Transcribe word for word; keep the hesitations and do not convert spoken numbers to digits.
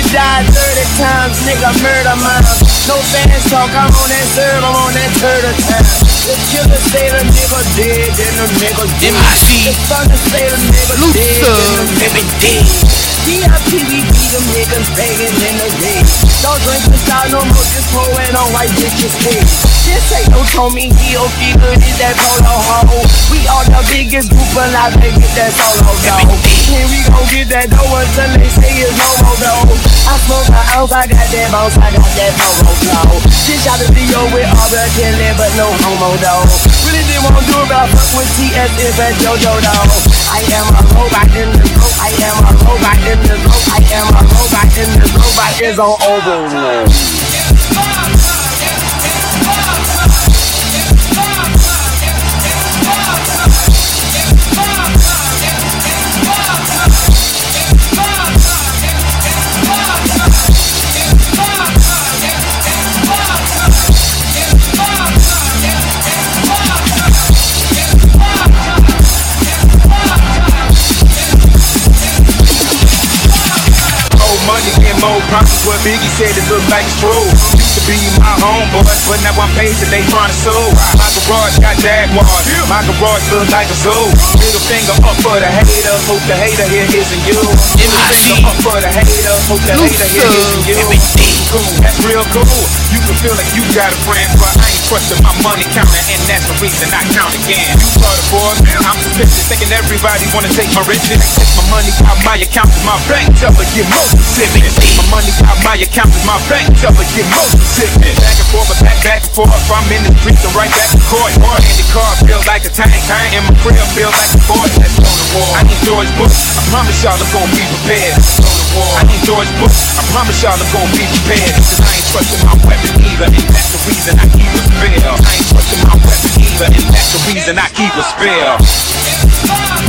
died thirty times, nigga, murder mine. No fans talk, I'm on that serve, I'm on that turtle time. The killer say the nigga dead, then the nigga dead. The thunder say the nigga dead, then the nigga dead. D I P, we beat them niggas begging in the red. Don't drink the style no more, just pouring on white bitches' head. This ain't no Tommy Hill, fever, is that polo hoe. We are the biggest group alive, they get that solo though. And we gon' get that dough until they say it's no more though. I smoke my ounce, I got that bounce, I got that polo flow. Shit shot the video with all the killing, but no homo though. Really didn't wanna do it, but I fuck with T S F and JoJo though. I am a robot in the road, I am a robot in the road, I am a robot in the robot is on overload. Money and more problems, what Biggie said it look like it's true. Used to be my homeboy, but now I'm paid and they tryna sue. My garage got Jaguars, my garage look like a zoo. Middle finger up for the haters, hope the hater here isn't you. Middle finger up for the haters, hope the hater here isn't you. Cool, that's real cool. You can feel like you got a friend, but I ain't trusting my money counter, and that's the reason I count again. You started for me, I'm suspicious, thinking everybody wanna take my riches. Take my money out my account to my bank, tell her get more specific. My money out my account to my bank, tell her get more specific. Back and forth, but back, back and forth. I'm in the streets and right back to court. Hard in the car, feel like a tank. In my crib, feel like a fort. Let's go to war. I need George Bush, I promise y'all I'm gonna be prepared. Let's go to war. I need George Bush, I promise y'all I'm gonna be prepared. Cause I ain't trusting my weapon either, and that's the reason I keep a spare. I ain't trusting my weapon either, and that's the reason I keep a spare.